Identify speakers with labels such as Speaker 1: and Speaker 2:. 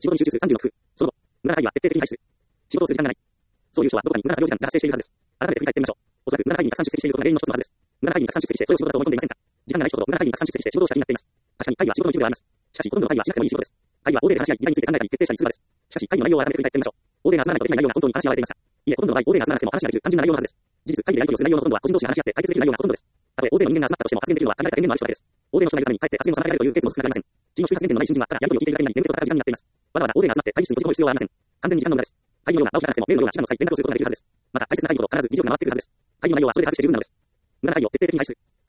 Speaker 1: 仕事に集中する36分。その後、無駄な会議は徹底的に排除する。仕事をする時間がない。そういう人はどこかに無駄な作業時間が発生しているはずです。改めて振り返ってみましょう。おそらく無駄な会議にたくさん出席していることが原因の一つのはずです。無駄な会議にたくさん出席してそれを仕事だと思い込んでいませんか？時間がない人ほど無駄な会議にたくさん出席して仕事をした気になっています。確かに会議は仕事の一部ではあります。しかし、ほとんどの会議はしなくてもいい仕事です。会議は大勢で話し合い、議題について考えたり決定したりする場です。しかし、会議の内容を改めて振り返ってみましょう。大勢が集まらないとできない内容が本当に話し合われていますか？いえ、ほとんどの場合、大勢が集まらなくても話ができる単純な内容のはずです。事実、会議でやり取りをする内容のほとんどは個人同士が話し合って解決できる内容がほとんどです。たとえ大勢の人間が集まったとしても発言できるのは限られた権限のある人だけです。大勢の人がいるためにかえって発言を妨げられるというケースも少なくありません。次の周波数限定のない新人はただやり取りを聞いているだけに眠気と戦う時間になっています。わざわざ大勢が集まって会議室に閉じ込む必要はありません。完全に時間の無駄です。会議のような青木がなくてもメールのような手段の際連絡をすることができるはずです。また大切な会議ほど必ず議事録が回ってくるはずです。会議の内容はそれで把握して十分なのです。無駄な会議を徹底的に排除する。